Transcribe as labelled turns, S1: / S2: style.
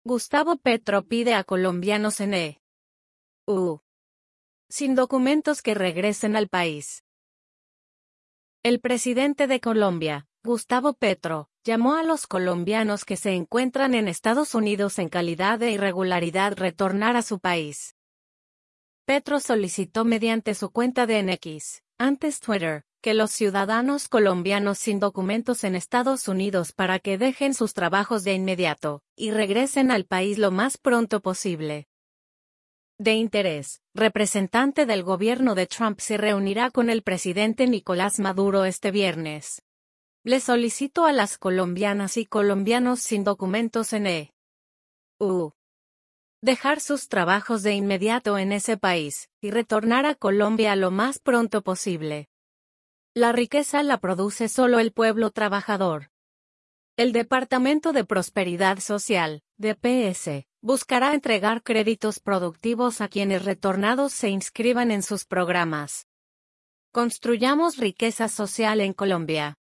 S1: Gustavo Petro pide a colombianos en EU sin documentos que regresen al país. El presidente de Colombia, Gustavo Petro, llamó a los colombianos que se encuentran en Estados Unidos en calidad de irregularidad retornar a su país. Petro solicitó mediante su cuenta de X, antes Twitter, que los ciudadanos colombianos sin documentos en Estados Unidos para que dejen sus trabajos de inmediato y regresen al país lo más pronto posible. De interés, representante del gobierno de Trump se reunirá con el presidente Nicolás Maduro este viernes. Le solicito a las colombianas y colombianos sin documentos en EU dejar sus trabajos de inmediato en ese país y retornar a Colombia lo más pronto posible. La riqueza la produce solo el pueblo trabajador. El Departamento de Prosperidad Social, DPS, buscará entregar créditos productivos a quienes retornados se inscriban en sus programas. Construyamos riqueza social en Colombia.